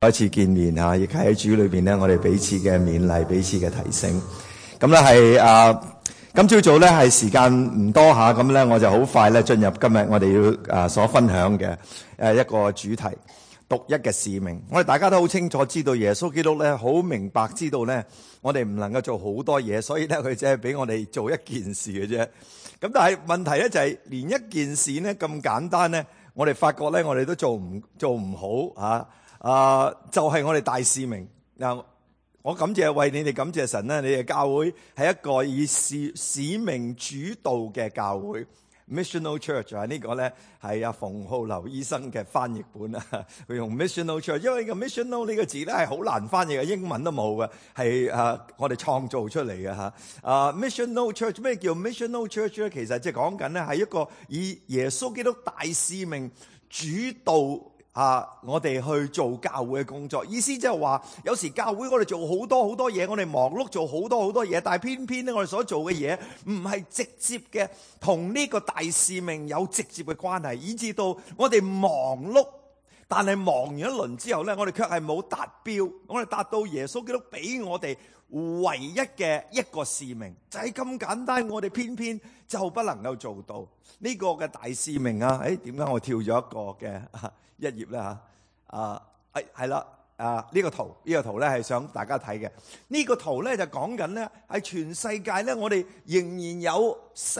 再一次見面嚇，亦喺主裏邊咧，我哋彼此嘅勉勵，彼此嘅提醒。咁咧係今朝早咧係時間唔多嚇，咁咧我就好快咧進入今日我哋要所分享嘅一個主題，獨一嘅使命。我哋大家都好清楚知道耶穌基督咧，好明白知道咧，我哋唔能夠做好多嘢，所以咧佢只係俾我哋做一件事嘅啫。咁但係問題咧就係連一件事咧咁簡單咧，我哋發覺咧我哋都做唔好嚇。就係我哋大使命嗱，我感謝為你哋感謝神咧，你哋教會係一個以使命主導嘅教會 ，missional church 啊，呢個咧係馮浩流醫生嘅翻譯本啊，佢用 missional church， 因為個 missional 呢個字咧係好難翻譯嘅，英文都冇嘅，係我哋創造出嚟嘅嚇。missional church 咩叫 missional church 咧？其實即係講緊咧係一個以耶穌基督大使命主導。我哋去做教會嘅工作，意思即係話，有時教會我哋做好多嘢，我哋忙碌做好多嘢，但係偏偏咧我哋所做嘅嘢唔係直接嘅同呢個大使命有直接嘅關係，以至到我哋忙碌，但係忙完一輪之後咧，我哋卻係冇達標，我哋達到耶穌基督俾我哋唯一嘅一個使命，就係咁簡單，我哋偏偏就不能夠做到呢個嘅大使命啊！點解我跳咗一個嘅一頁咧嚇？係啦，呢個圖咧係想大家睇嘅。呢個圖咧就講緊咧喺全世界咧，我哋仍然有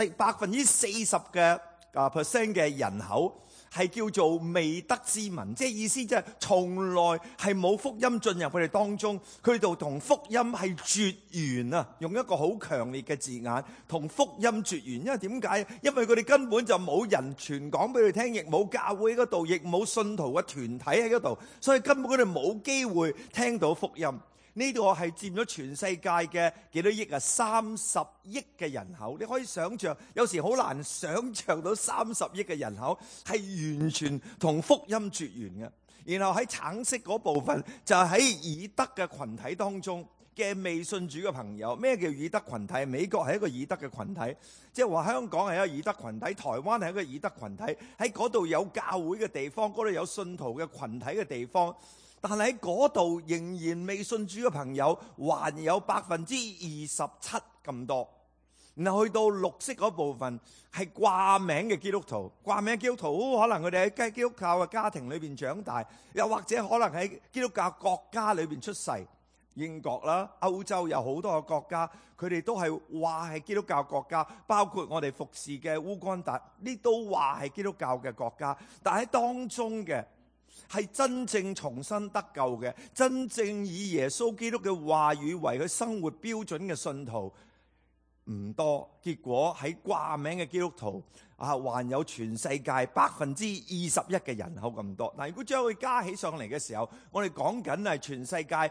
40%嘅percent 嘅人口係叫做未得之民，即係意思即係從來係冇福音進入佢哋當中，佢哋同福音係絕緣啊！用一個好強烈嘅字眼，同福音絕緣。因為點解？因為佢哋根本就冇人傳講俾佢聽，亦冇教會喺嗰度，亦冇信徒嘅團體喺嗰度，所以根本佢哋冇機會聽到福音。呢度係佔咗全世界嘅幾多億啊？30億嘅人口，你可以想象，有時好難想象到30億嘅人口係完全同福音絕緣嘅。然後喺橙色嗰部分就係喺以德嘅群體當中嘅未信主嘅朋友。咩叫以德群體？美國係一個以德嘅群體，即係話香港係一個以德群體，台灣係一個以德群體。喺嗰度有教會嘅地方，嗰度有信徒嘅群體嘅地方。但係喺嗰度仍然未信主嘅朋友，還有27%咁多。然後去到綠色嗰部分係掛名嘅基督徒，掛名基督徒可能佢哋喺基督教嘅家庭裏邊長大，又或者可能喺基督教國家裏邊出世。英國啦、歐洲有好多個國家，佢哋都係話係基督教國家，包括我哋服侍嘅烏干達，呢都話係基督教嘅國家。但係當中嘅係真正重生得救嘅，真正以耶穌基督嘅話語為佢生活標準嘅信徒唔多。結果喺掛名嘅基督徒還有全世界21%嘅人口咁多。嗱，如果將佢加起上嚟嘅時候，我哋講緊係全世界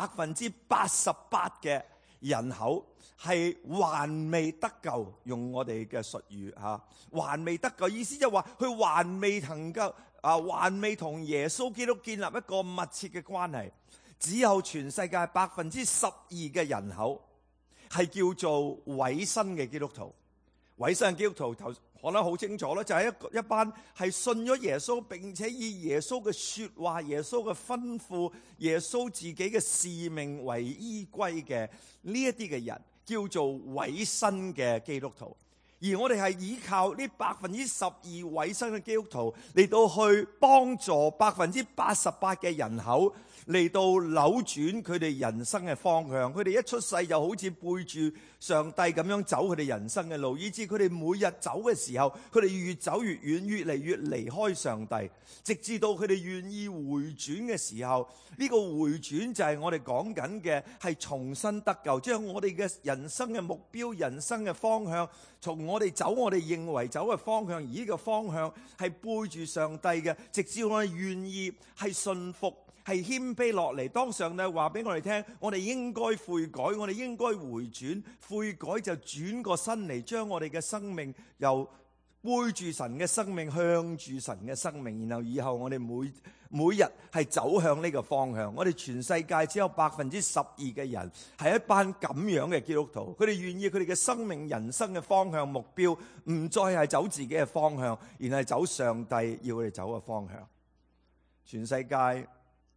88%嘅人口係還未得救。用我哋嘅術語還未得救，意思就係話佢還未能夠還未同耶穌基督建立一個密切嘅關係。只有全世界12%嘅人口係叫做委身嘅基督徒。委身嘅基督徒可能好清楚啦，就係一班係信咗耶穌，並且以耶穌嘅說話、耶穌嘅吩咐、耶穌自己嘅使命為依歸嘅呢一啲嘅人，叫做委身嘅基督徒。而我哋係依靠呢12%委身嘅基督徒嚟到去幫助88%嘅人口嚟到扭轉佢哋人生嘅方向。佢哋一出世就好似背住上帝咁樣走佢哋人生嘅路，以致佢哋每日走嘅時候，佢哋越走越遠，越嚟越離開上帝，直至到佢哋願意回轉嘅時候，呢個回轉就係我哋講緊嘅係重新得救，將我哋嘅人生嘅目標、人生嘅方向，從我哋走我哋認為走嘅方向，而呢個方向係背住上帝嘅，直至我哋願意係信服，係謙卑落嚟。當上帝話俾我哋聽，我哋應該悔改，我哋應該回轉，悔改就轉個身嚟，將我哋嘅生命由背住神嘅生命向住神嘅生命，然後以後我哋每日係走向呢個方向。我哋全世界只有12%嘅人係一班咁樣嘅基督徒，佢哋願意佢哋嘅生命人生嘅方向目標唔再係走自己嘅方向，而係走上帝要佢哋走嘅方向。全世界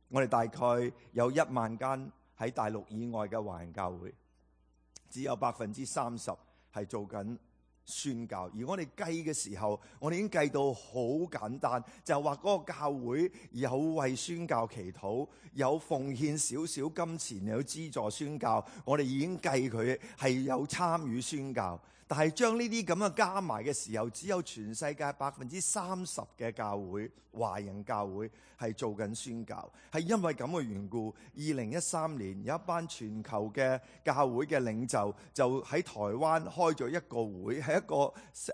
我哋大概有1萬間喺大陸以外嘅華人教會，只有30%係做緊宣教。而我哋計嘅時候，我哋已經計到好簡單，就係話嗰個教會有為宣教祈禱，有奉獻少少金錢，有資助宣教，我哋已經計佢係有參與宣教。但係將呢啲咁嘅加埋嘅時候，只有全世界30%嘅教會，華人教會係做緊宣教。係因為咁嘅緣故，2013年有一班全球嘅教會嘅領袖就喺台灣開咗一個會，係一個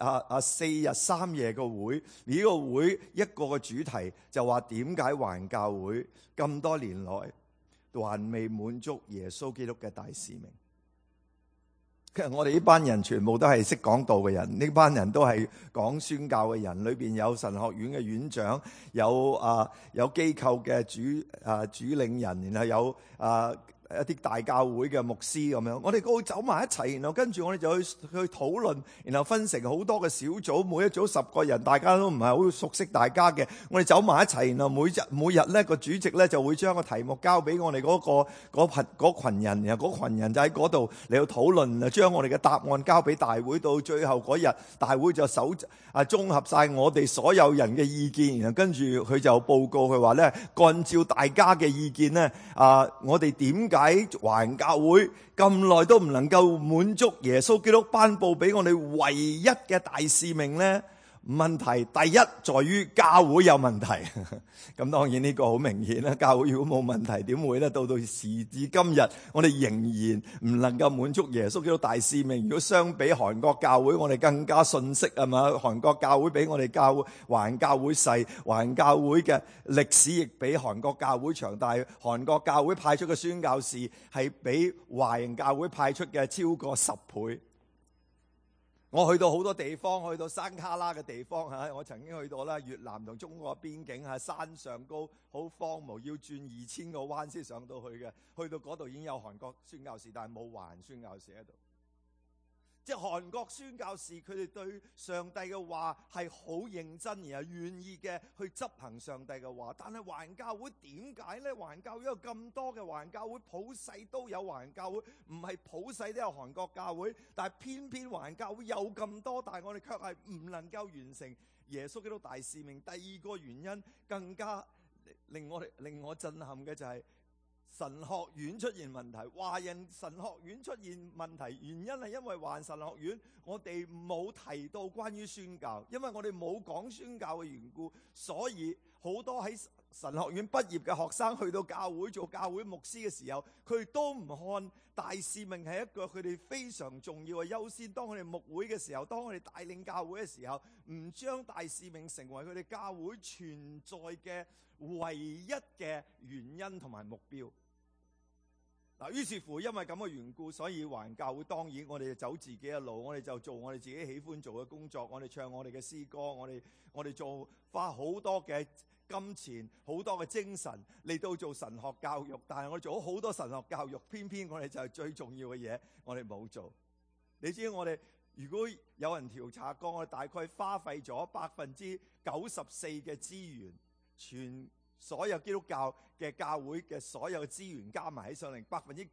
4日3夜嘅會。呢個會一個嘅主題就話點解華人教會咁多年來還未滿足耶穌基督嘅大使命。其實我哋呢班人全部都係識講道嘅人，呢班人都係講宣教嘅人，裏邊有神學院嘅院長，有機構嘅主領人，然後有一啲大教會嘅牧師咁樣，我哋都走埋一齊，然後跟住我哋就去討論，然後分成好多嘅小組，每一組10個人，大家都唔係好熟悉大家嘅，我哋走埋一齊，然後每日咧個主席咧就會將個題目交俾我哋嗰群人，然後嗰群人就喺嗰度嚟到討論，將我哋嘅答案交俾大會，到最後嗰日大會就綜合晒我哋所有人嘅意見，然後跟住佢就報告佢話咧，按照大家嘅意見咧，我哋點解華人教會咁耐都唔能夠滿足耶穌基督頒布俾我哋唯一嘅大使命呢？問題第一在於教會有問題。咁當然呢個好明顯啦，教會如果冇問題點會呢？到時至今日我哋仍然唔能夠滿足耶穌基督大使命。如果相比韓國教會，我哋更加遜色啊嘛。韓國教會比我哋華人教會細，華人教會嘅歷史亦比韓國教會長，但係韓國教會派出嘅宣教士係比華人教會派出嘅超過10倍。我去到好多地方，去到山卡拉嘅地方嚇，我曾經去到啦越南同中國邊境嚇，山上高好荒蕪，要轉2000個彎先上到去嘅。去到嗰度已經有韓國宣教士，但係冇華人宣教士喺度。即係韓國宣教士，佢哋對上帝嘅話係好認真，而係願意嘅去執行上帝嘅話。但係華人教會點解呢？華人教會有咁多嘅華人教會，普世都有華人教會，唔係普世都有韓國教會。但係偏偏華人教會有咁多，但係我哋卻係唔能夠完成耶穌基督大使命。第二個原因更加令我震撼嘅就係神學院出現問題，華人神學院出現問題，原因係因為華人神學院我哋冇提到關於宣教，因為我哋冇講宣教嘅緣故，所以好多喺神學院畢業嘅學生去到教會做教會牧師嘅時候，佢哋都唔看大使命係一個佢哋非常重要嘅優先。當佢哋牧會嘅時候，當佢哋帶領教會嘅時候，唔將大使命成為佢哋教會存在嘅唯一嘅原因同埋目標。嗱，於是乎因為咁嘅緣故，所以華人教會當然我哋就走自己嘅路，我哋就做我哋自己喜歡做嘅工作，我哋唱我哋嘅詩歌，我哋花好多嘅金錢、好多嘅精神嚟到做神學教育，但係我哋做咗好多神學教育，偏偏我哋就係最重要嘅嘢，我哋冇做。你知我哋如果有人調查過，我哋大概花費咗94%嘅資源，全所有基督教嘅教會嘅所有資源加埋起上嚟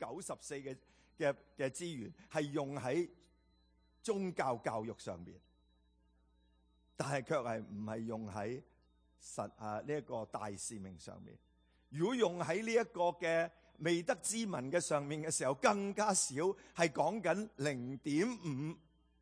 ，94%嘅資源係用喺宗教教育上面，但係卻係唔係用喺呢一個大使命上面。如果用喺呢一個嘅未得之民嘅上面嘅時候，更加少，係講緊0.5%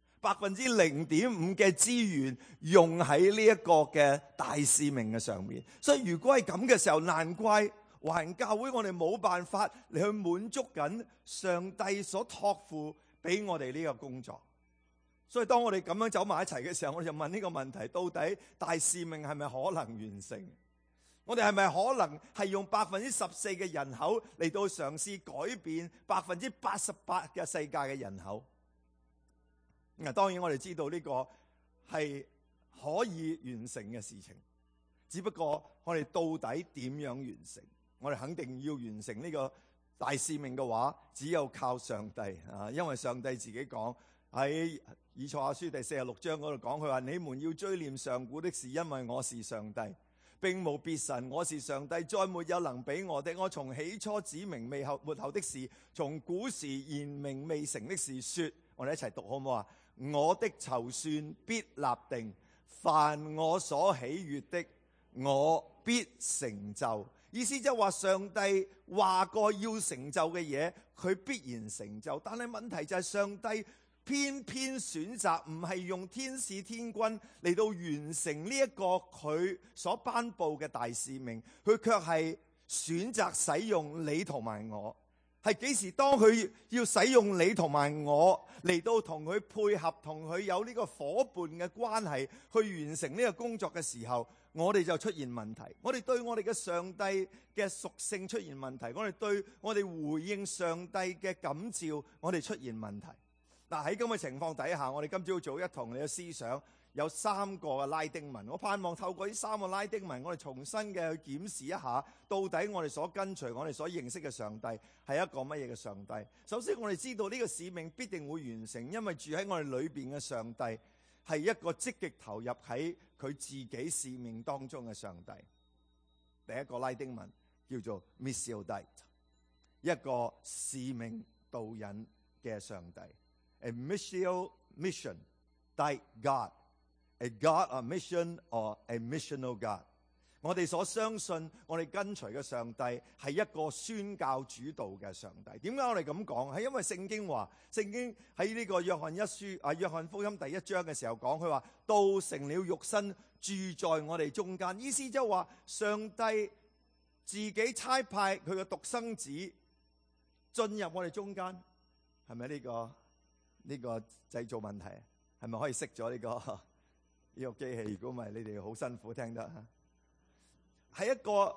嘅資源用喺呢一個嘅大使命嘅上面。所以如果係咁嘅時候，難怪華人教會我哋冇辦法嚟去滿足緊上帝所託付俾我哋呢個工作。所以當我哋咁樣走埋一齊嘅時候，我哋就問呢個問題：到底大使命係咪可能完成？我哋係咪可能係用14%嘅人口嚟到嘗試改變88%嘅世界嘅人口？當然我哋知道呢個係可以完成嘅事情，只不過我哋到底點樣完成？我哋肯定要完成呢個大使命嘅話，只有靠上帝啊！因為上帝自己講喺以賽亞書第46章嗰度講，佢話：你們要追念上古的事，因為我是上帝。 並無別神，我是上帝，再沒有能比我的。我從起初指明未後末後的事，從古時言明未成的事說。我哋一齊讀好唔好啊？我的籌算必立定，凡我所喜悅的，我必成就。意思就係話上帝話過要成就嘅嘢，佢必然成就。但係問題就係上帝偏偏選擇唔係用天使天軍嚟到完成呢一個佢所頒布嘅大使命，佢卻係選擇使用你同埋我。係幾時？當佢要使用你同埋我嚟到同佢配合，同佢有呢個夥伴嘅關係去完成呢個工作嘅時候，我哋就出現問題。我哋對我哋嘅上帝嘅屬性出現問題，我哋對我哋回應上帝嘅感召，我哋出現問題。嗱，喺咁嘅情況底下，我哋今朝早一同你嘅思想有3個嘅拉丁文。我盼望透過呢3個拉丁文，我哋重新嘅去檢視一下，到底我哋所跟隨、我哋所認識嘅上帝係一個乜嘢嘅上帝。首先，我哋知道呢個使命必定會完成，因為住喺我哋裏邊嘅上帝係一個積極投入喺佢自己使命當中嘅上帝。第一個拉丁文叫做 Missio Dei， 一個使命導引嘅上帝。A missio mission Dei God。A God of mission or a missional God。 我哋所相信我哋跟隨嘅上帝係一個宣教主導嘅上帝。點解我哋咁講？係因為聖經話，聖經喺呢個約翰福音第1章嘅時候講，佢話道成了肉身住在我哋中間。意思即係話上帝自己差派佢嘅獨生子進入我哋中間。係咪呢個製造問題？係咪可以熄咗呢個機器？如果唔係，你哋好辛苦聽得。係一個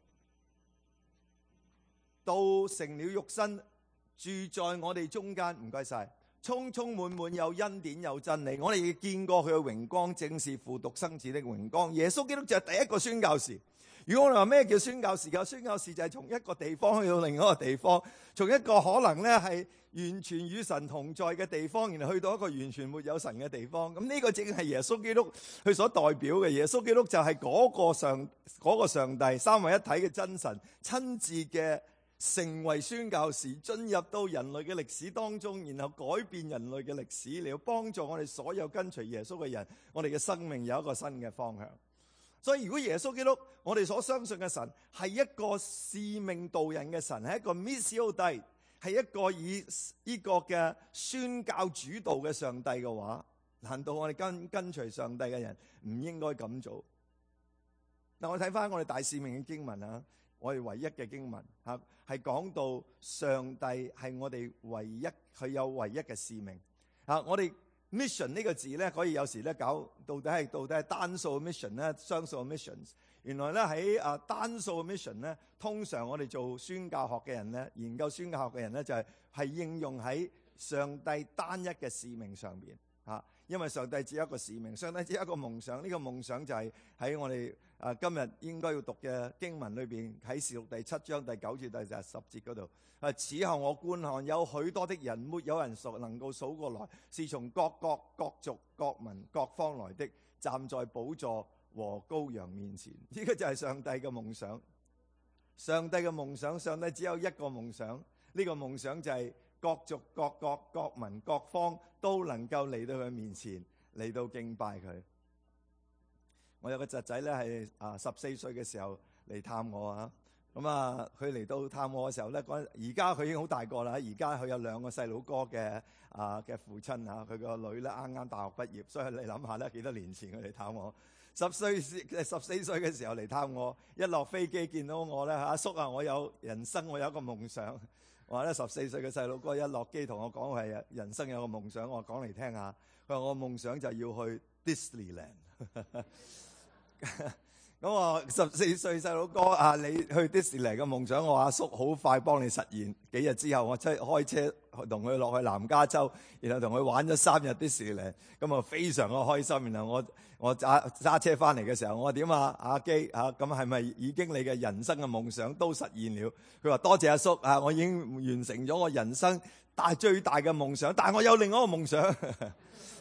道成了肉身住在我哋中間。唔該晒，充充滿滿有恩典有真理。我哋亦見過佢嘅榮光，正是父獨生子的榮光。耶穌基督就係第一個宣教士。如果我哋話咩叫宣教士？宣教士就係從一個地方去到另一個地方，從一個可能咧係完全與神同在嘅地方，然後去到一個完全沒有神嘅地方。咁呢個正係耶穌基督佢所代表嘅。耶穌基督就係嗰個上帝三位一體嘅真神，親自嘅成為宣教士，進入到人類嘅歷史當中，然後改變人類嘅歷史，嚟到幫助我哋所有跟隨耶穌嘅人，我哋嘅生命有一個新嘅方向。所以如果耶穌基督，我哋所相信嘅神係一個使命導人嘅神，係一個 Missio Dei， 係一個以呢個嘅宣教主導嘅上帝嘅話，難道我哋跟隨上帝嘅人唔應該咁做？嗱，我睇翻我哋大使命嘅經文啊，我哋唯一嘅經文吓，係講到上帝係我哋唯一，佢有唯一嘅使命啊。我哋 mission 呢個字咧，可以有時咧搞到底係單數 mission 咧，雙數 missions。原來咧喺單數 mission 咧，通常我哋做宣教學嘅人咧，研究宣教學嘅人咧，就係應用喺上帝單一嘅使命上邊吓。因為上帝只有一個使命，上帝只有一個夢想。呢個夢想就係喺我哋今日應該要讀嘅經文裏邊，喺啟示錄第7章第9至第10節嗰度。此後我觀看，有許多的人，沒有人能夠數過來，是從各國各族各民各方來的，站在寶座和羔羊面前。呢個就係上帝嘅夢想。上帝嘅夢想，上帝只有一個夢想。呢個夢想就係各族各國各民各方都能夠嚟到佢面前，嚟到敬拜佢。我有個侄仔咧，係14歲嘅時候嚟探我啊。咁啊，佢嚟到探我嘅時候咧，而家佢已經好大個啦。而家佢有2個細佬哥嘅父親啊，佢個女咧啱啱大學畢業，所以你諗下咧，幾多年前佢嚟探我。14歲嘅時候嚟探我，一落飛機見到我咧，阿叔啊，我有人生，我有一個夢想。我話咧14歲嘅細佬哥一落機同我講係人生有個夢想，我講嚟聽下。佢話我夢想就要去 Disneyland。咁我14歲細佬哥啊，你去 Disneyland 嘅夢想，我阿叔好快幫你實現。幾日之後，我開車同佢落去南加州，然後同佢玩咗3日 Disneyland，咁啊非常嘅開心。然後我揸車翻嚟嘅時候，我話點啊，阿基啊，咁係咪已經你嘅人生嘅夢想都實現了？佢話多謝阿叔啊，我已經完成咗我人生最大嘅夢想，但係我有另外一個夢想。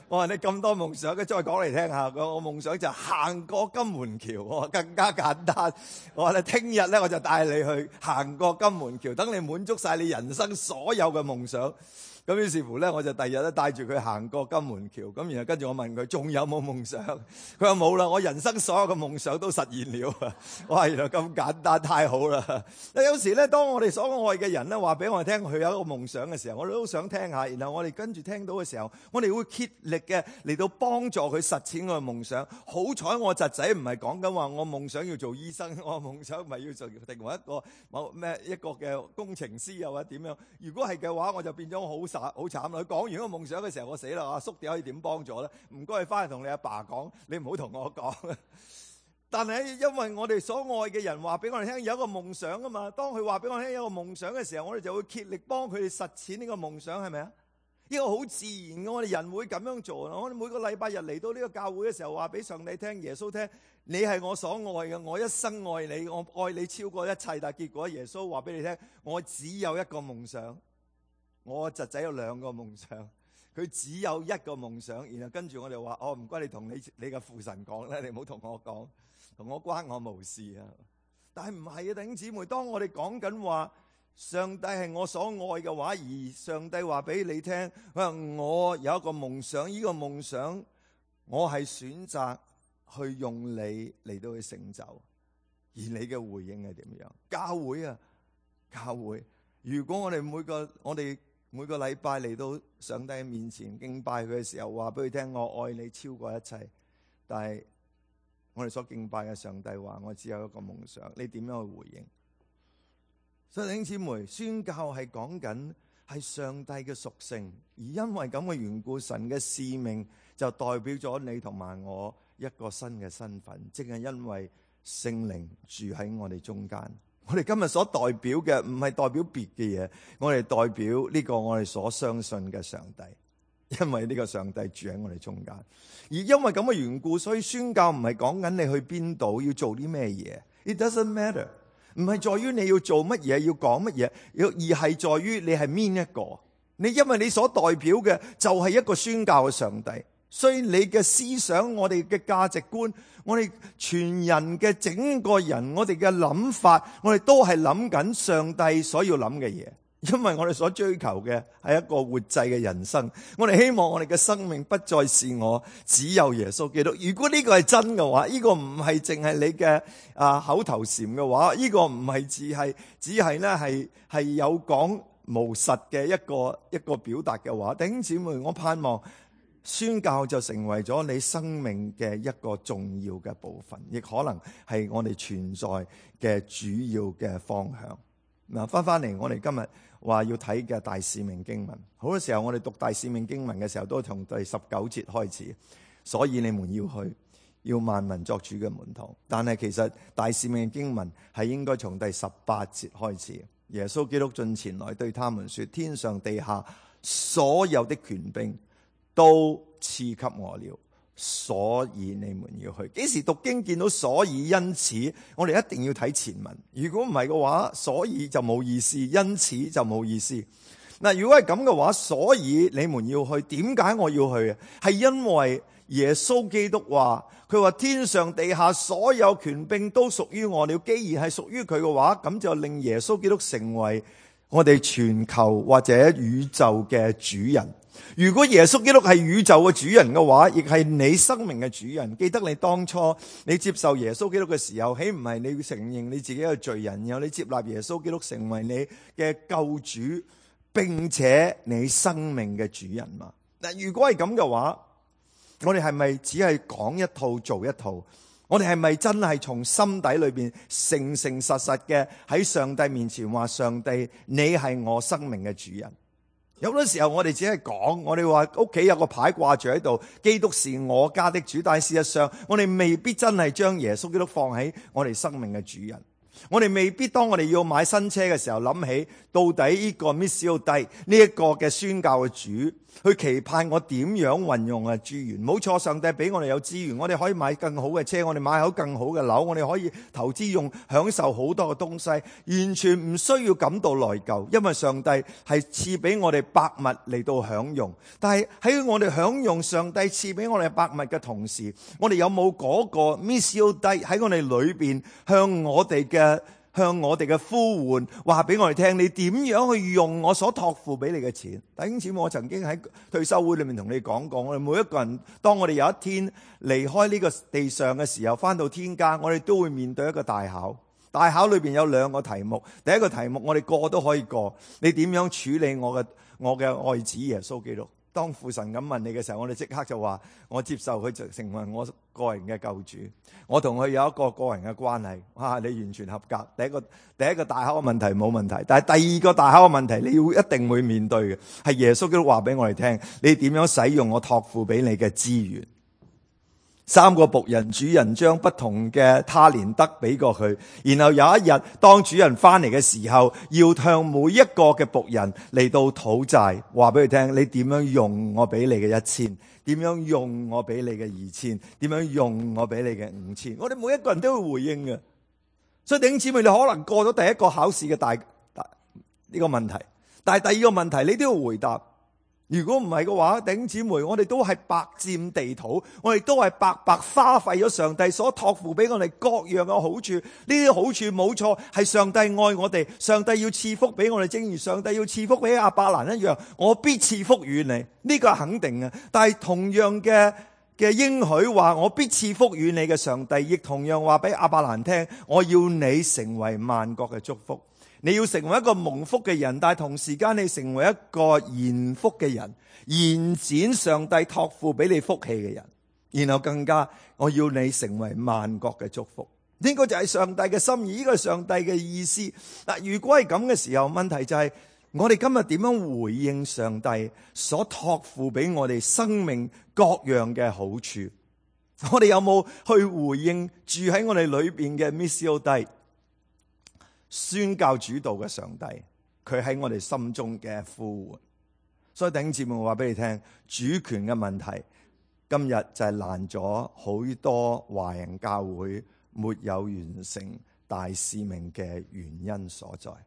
我話你咁多夢想嘅，再講嚟聽下。我夢想就行過金門橋，我話更加簡單。我話你聽日咧，我就帶你去行過金門橋，等你滿足晒你人生所有嘅夢想。咁於是乎咧，我就第二日咧帶住佢行過金門橋。咁然後跟住我問佢仲有冇夢想？佢話冇啦，我人生所有嘅夢想都實現了。我話原來咁簡單，太好啦！有時咧，當我哋所愛嘅人咧話俾我哋聽佢有一個夢想嘅時候，我哋都想聽下。然後我哋跟住聽到嘅時候，我哋會竭力嘅嚟到幫助佢實踐佢嘅夢想。好彩我侄仔唔係講緊話我夢想要做醫生，我夢想唔係要做成為一個嘅工程師又或者點樣。如果係嘅話，我就變咗好慘啦！佢講完個夢想嘅時候，我死啦！阿叔點可以點幫助咧？唔該，你翻去同你阿爸講，你唔好同我講。但係因為我哋所愛嘅人話俾我哋聽有一個夢想啊嘛，當佢話俾我哋聽有一個夢想嘅時候，我哋就會竭力幫佢哋實踐呢個夢想，係咪啊？呢個好自然嘅，我哋人會咁樣做。我哋每個禮拜日嚟到呢個教會嘅時候，話俾上帝聽、耶穌聽，你係我所愛嘅，我一生愛你，我愛你超過一切。但係結果耶穌話俾你聽，我只有一個夢想。我侄仔有兩個夢想，佢只有一個夢想。然後跟住我哋話：唔該，你同你嘅父神講咧，你唔好同我講，同我關我無事啊！但係唔係啊，弟兄姊妹，當我哋講緊話上帝係我所愛嘅話，而上帝話俾你聽，佢話我有一個夢想，呢個夢想我係選擇去用你嚟到去成就，而你嘅回應係點樣？教會啊，教會，如果我哋每個禮拜嚟到上帝面前敬拜佢嘅時候，話俾佢聽我愛你超過一切，但係我哋所敬拜嘅上帝話我只有一個夢想，你點樣去回應？所以弟兄姊妹，宣教係講緊係上帝嘅屬性，而因為咁嘅緣故，神嘅使命就代表咗你同埋我一個新嘅身份，正係因為聖靈住喺我哋中間。我哋今日所代表嘅唔係代表別嘅嘢，我哋代表呢個我哋所相信嘅上帝，因為呢個上帝住喺我哋中間。而因為咁嘅緣故，所以宣教唔係講緊你去邊度要做啲咩嘢 ，It doesn't matter， 唔係在於你要做乜嘢要講乜嘢，而係在於你係邊一個。你因為你所代表嘅就係一個宣教嘅上帝。所以你嘅思想，我哋嘅價值觀，我哋全人嘅整個人，我哋嘅諗法，我哋都係諗緊上帝所要諗嘅嘢。因為我哋所追求嘅係一個活祭嘅人生，我哋希望我哋嘅生命不再是我，只有耶穌基督。如果呢個係真嘅話，呢個唔係淨係你嘅口頭禪嘅話，呢個唔係只係咧係有講無實嘅一個表達嘅話，弟兄姊妹，我盼望宣教就成為咗你生命嘅一個重要嘅部分，亦可能係我哋存在嘅主要嘅方向。嗱，翻嚟我哋今日話要睇嘅大使命經文，好多時候我哋讀大使命經文嘅時候，都從第19節開始。所以你們要去，要萬民作主嘅門徒。但係其實大使命經文係應該從第18節開始。耶穌基督進前來對他們說：天上地下所有的權柄都賜給我了，所以你們要去。幾時讀經見到所以因此，我哋一定要睇前文。如果唔係嘅話，所以就冇意思，因此就冇意思。嗱，如果係咁嘅話，所以你們要去，點解我要去啊？係因為耶穌基督話，佢話天上地下所有權柄都屬於我了。既然係屬於佢嘅話，咁就令耶穌基督成為我哋全球或者宇宙嘅主人。如果耶穌基督係宇宙嘅主人嘅話，亦係你生命嘅主人。記得你當初你接受耶穌基督嘅時候，豈唔係你要承認你自己係罪人，然後你接納耶穌基督成為你嘅救主，並且你生命嘅主人嘛？嗱，如果係咁嘅話，我哋係咪只係講一套做一套？我哋係咪真係從心底裏邊誠誠實實嘅喺上帝面前話：上帝，你係我生命嘅主人？有好多時候我哋只係講，我哋話屋企有個牌掛住喺度，基督是我家的主，但係事實上我哋未必真係將耶穌基督放喺我哋生命嘅主人。 我哋未必當我哋要買新車嘅時候諗起到底呢個 Missio Dei 呢一個嘅宣教嘅主去期盼我點樣運用嘅資源。冇錯，上帝俾我哋有資源，我哋可以買更好嘅車，我哋買好更好嘅樓，我哋可以投資用享受好多嘅東西，完全唔需要感到內疚，因為上帝係賜俾我哋百物嚟到享用。但係喺我哋享用上帝賜俾我哋百物嘅同時，我哋有冇嗰個 Missio Dei 喺我哋裏邊向我哋嘅呼喚，話俾我哋聽，你點樣去用我所託付俾你嘅錢？弟兄姊妹，我曾經喺退休會裏面同你講過，我哋每一個人，當我哋有一天離開呢個地上嘅時候，翻到天家，我哋都會面對一個大考。大考裏邊有兩個題目，第一個題目我哋過都可以過，你點樣處理我嘅愛子耶穌基督？當父神咁問你嘅時候，我哋即刻就話，我接受佢就成為我個人嘅救主，我同佢有一個個人嘅關係。哇，你完全合格。第一個大考嘅問題冇問題，但係第二個大考嘅問題，你要一定會面對嘅，係耶穌基督話俾我哋聽，你點樣使用我託付俾你嘅資源。三個僕人，主人將不同嘅他連得俾過佢，然後有一日當主人翻嚟嘅時候，要向每一個嘅僕人嚟到討債，話俾佢聽，你點樣用我俾你嘅1000，點樣用我俾你嘅2000，點樣用我俾你嘅5000。我哋每一個人都會回應嘅。所以弟兄姊妹，你可能過咗第一個考試嘅呢個問題，但係第二個問題你都要回答。如果唔係嘅話，弟兄姊妹，我哋都係白佔地土，我哋都係白白花費咗上帝所託付俾我哋各樣嘅好處。呢啲好處冇錯，係上帝愛我哋，上帝要賜福俾我哋，正如上帝要賜福俾亞伯蘭一樣，我必賜福與你，呢個係肯定嘅。但係同樣嘅應許話我必賜福與你嘅上帝，亦同樣話俾亞伯蘭聽，我要你成為萬國嘅祝福。你要成為一個蒙福嘅人，但係同時間你成為一個延福嘅人，延展上帝託付俾你福氣嘅人，然後更加我要你成為萬國嘅祝福。呢個就係上帝嘅心意，呢個係上帝嘅意思。嗱，如果係咁嘅時候，問題就係我哋今日點樣回應上帝所託付俾我哋生命各樣嘅好處？我哋有冇去回應住喺我哋裏邊嘅 Missio Dei？宣教主導嘅上帝，佢喺我哋心中嘅呼喚。所以弟兄姊妹，我話俾你聽，主權嘅問題今日就係攔咗好多華人教會沒有完成大使命嘅原因所在。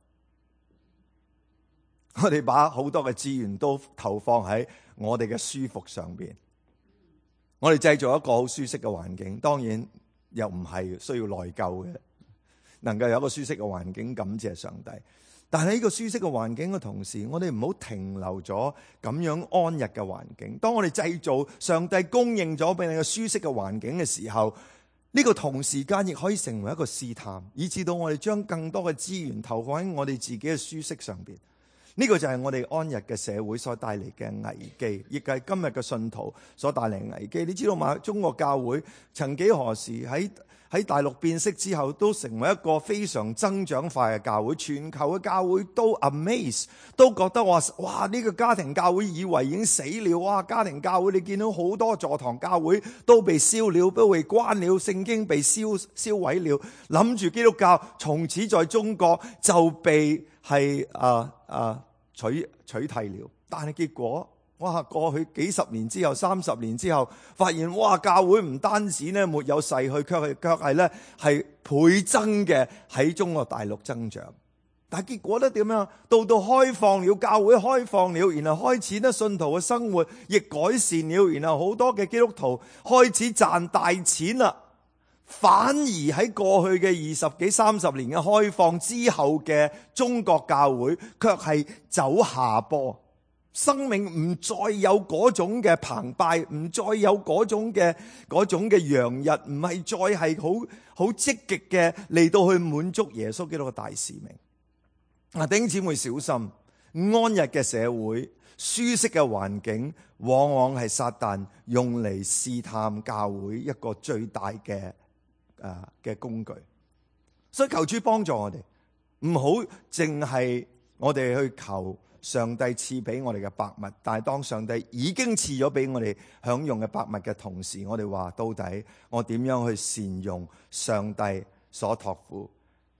我哋把好多嘅資源都投放喺我哋嘅舒服上邊，我哋製造一個好舒適嘅環境，當然又唔係需要內疚嘅。能夠有一個舒適嘅環境，感謝上帝。但係呢個舒適嘅環境嘅同時，我哋唔好停留咗咁樣安逸嘅環境。當我哋製造上帝供應咗俾你嘅舒適嘅環境嘅時候，呢個同時間亦可以成為一個試探，以致到我哋將更多嘅資源投放喺我哋自己嘅舒適上邊。呢個就係我哋安逸嘅社會所帶嚟嘅危機，亦係今日嘅信徒所帶嚟嘅危機。你知道嘛？中國教會曾幾何時喺大陸變色之後，都成為一個非常增長快嘅教會，全球嘅教會都 amaze， 都覺得話哇呢個家庭教會以為已經死了，哇家庭教會你見到好多座堂教會都被燒了，都被關了，聖經被燒毀了，諗住基督教從此在中國就被係取締了。但係結果哇，過去幾十年之後，30年之後，發現哇，教會唔單止呢沒有逝去，卻係呢係倍增嘅喺中國大陸增長。但係結果呢點樣？到開放了，教會開放了，然後開始呢信徒嘅生活亦改善了，然後好多嘅基督徒開始賺大錢啦。反而喺過去嘅20幾30年嘅開放之後嘅中國教會，卻係走下坡。生命唔再有嗰種嘅澎湃，唔再有嗰種嘅洋溢，唔係再係好積極嘅嚟到去滿足耶穌基督嘅大使命。弟兄姊妹小心，安逸嘅社會、舒適嘅環境，往往係撒旦用嚟試探教會一個最大嘅工具。所以求主幫助我哋，唔好淨係我哋去求上帝賜俾我哋嘅百物，但係當上帝已經賜咗俾我哋享用嘅百物嘅同時，我哋話到底我點樣去善用上帝所託付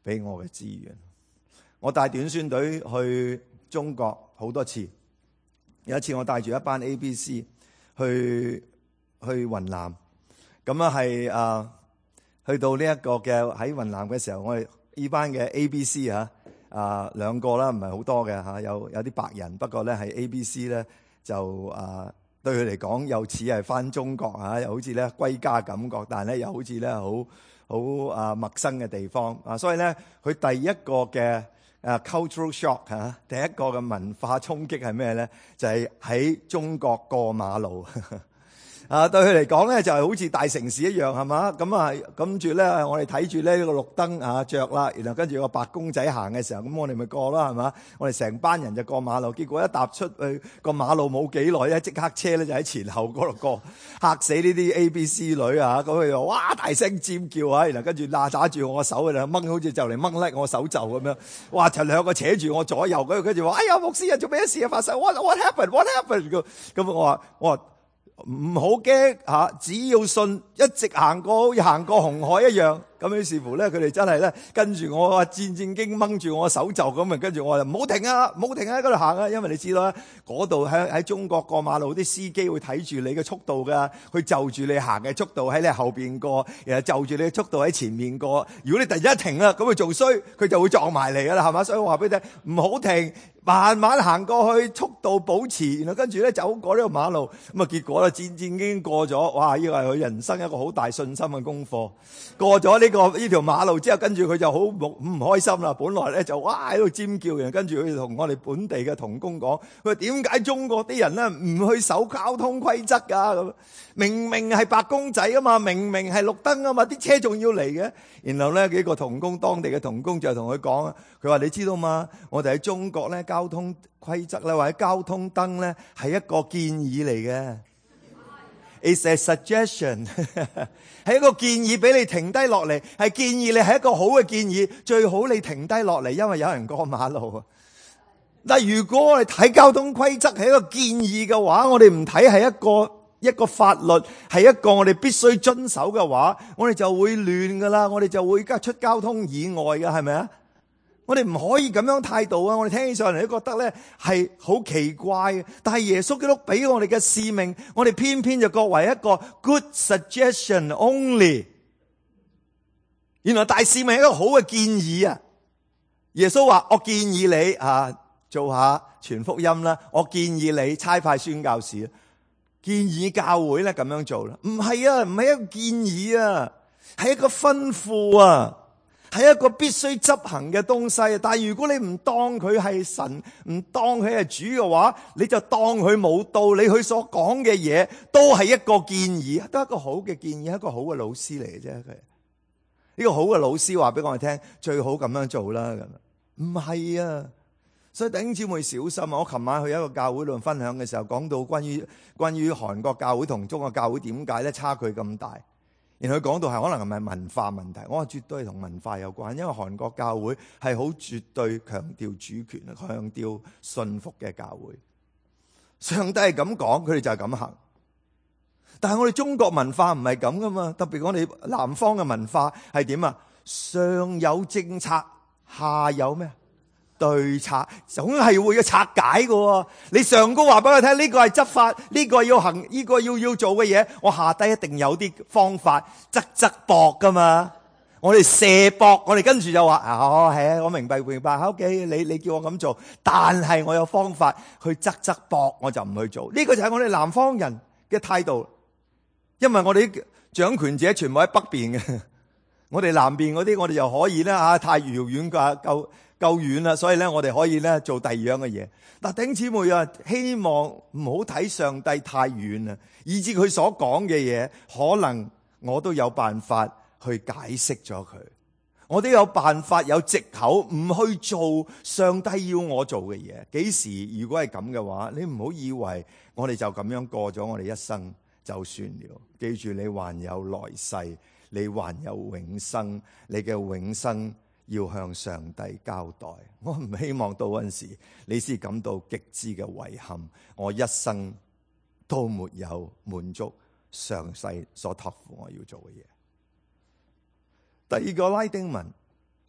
俾我嘅資源。我帶短宣隊去中國好多次，有一次我帶住一班 ABC 去雲南，咁啊係去到呢一個嘅喺雲南嘅時候，我哋呢班嘅 ABC 兩個啦，唔係好多嘅有啲白人，不過咧係 ABC 咧就對佢嚟講又似係返中國又好似咧歸家感覺，但係咧又好似咧好陌生嘅地方所以咧佢第一個嘅cultural shock 第一個嘅文化衝擊係咩咧？就係喺中國過馬路。對佢嚟講咧就係好似大城市一樣係嘛？咁跟住咧我哋睇住呢個綠燈着啦，然後跟住個白公仔行嘅時候，咁我哋咪過啦係嘛？我哋成班人就過馬路，結果一踏出去個馬路冇幾耐咧，即刻車咧就喺前後嗰度過，嚇死呢啲 ABC 女咁佢就哇大聲尖叫然後跟住揸住我手掹，好似就嚟掹甩我手袖咁樣，哇就兩個扯住我左右，跟住話哎呀牧師做咩事發生？What happened？咁我話唔好驚只要信，一直行過好似行過紅海一樣。咁於是乎咧，佢哋真係咧跟住我戰戰兢掹住我手袖咁跟住我就唔好停啊，唔好停喺嗰度行啊！因為你知道嗰度喺中國過馬路啲司機會睇住你嘅速度噶，佢就住你行嘅速度喺你後邊過，然後就住你嘅速度喺前面過。如果你突然間停啦，咁佢做衰，佢就會撞埋嚟噶啦，係嘛？所以我話俾你聽，唔好停，慢慢行過去，速度保持，然後跟住咧走過呢個馬路。咁結果咧戰戰兢兢過咗，哇！呢個係佢人生一個好大信心嘅功課。過咗呢條馬路之後，跟住佢就好唔開心啦。本來咧就哇喺度尖叫，然後跟住佢同我哋本地嘅同工講，佢話點解中國啲人咧唔去守交通規則噶？咁明明係白公仔啊嘛，明明係綠燈啊嘛，啲車仲要嚟嘅。然後咧幾個同工，當地嘅同工就同佢講，佢話你知道嘛？我哋喺中國咧交通規則咧或者交通燈咧係一個建議嚟嘅。It's a suggestion 係一個建議俾你停低落嚟，係建議你係一個好嘅建議，最好你停低落嚟，因為有人過馬路。但係如果我哋睇交通規則係一個建議嘅話，我哋唔睇係一個法律，係一個我哋必須遵守嘅話，我哋就會亂噶啦，我哋就會出交通意外嘅，係咪啊？我哋唔可以咁樣態度啊！我哋聽起上嚟都覺得咧係好奇怪嘅，但係耶穌基督俾我哋嘅使命，我哋偏偏就作為一個 good suggestion only。原來大使命係一個好嘅建議啊！耶穌話：我建議你做下傳福音啦，我建議你差派宣教士，建議教會咧咁樣做啦。唔係啊，唔係一個建議啊，係一個吩咐啊。係一個必須執行嘅東西，但係如果你唔當佢係神，唔當佢係主嘅話，你就當佢冇到，你佢所講嘅嘢都係一個建議，都係一個好嘅建議，係一個好嘅老師嚟嘅啫。佢呢個好嘅老師話俾我哋聽，最好咁樣做啦。咁唔係啊，所以弟兄姊妹小心啊！我琴晚去一個教會度分享嘅時候，講到關於韓國教會同中國教會點解咧差距咁大。然後佢講到係可能係咪文化問題，我話絕對係同文化有關，因為韓國教會係好絕對強調主權、強調信服嘅教會。上帝係咁講，佢哋就係咁行。但係我哋中國文化唔係咁噶嘛，特別我哋南方嘅文化係點啊？上有政策，下有咩？對策，總係會有拆解嘅。你上高話俾我聽，呢個係執法，呢個要行，呢個要做嘅嘢，我下低一定有啲方法，側膊噶嘛。我哋射膊，我哋跟住就話係啊，我明白。OK， 你叫我咁做，但係我有方法去側膊，我就唔去做。呢個就係我哋南方人嘅態度，因為我哋啲掌權者全部喺北邊嘅，我哋南邊嗰啲，我哋又可以咧太遙遠㗎，夠遠啦，所以咧我哋可以咧做第二樣嘅嘢。但弟兄姊妹啊，希望唔好睇上帝太遠啊，以致佢所講嘅嘢，可能我都有辦法去解釋咗佢，我都有辦法有藉口唔去做上帝要我做嘅嘢。幾時如果係咁嘅話，你唔好以為我哋就咁樣過咗我哋一生就算了。記住，你還有來世，你還有永生，你嘅永生要向上帝交代。我唔希望到嗰陣時你先感到極之嘅遺憾，我一生都沒有滿足上帝所託付我要做嘅嘢。第二個拉丁文